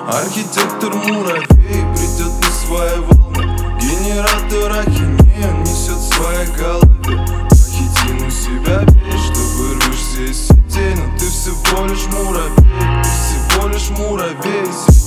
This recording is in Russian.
Архитектор муравей придет на свои волны. Генератор ахинею несет в своей голове. Ахитину себя бей, что вырвешься из сетей. Но ты всего лишь муравей, ты всего лишь муравей.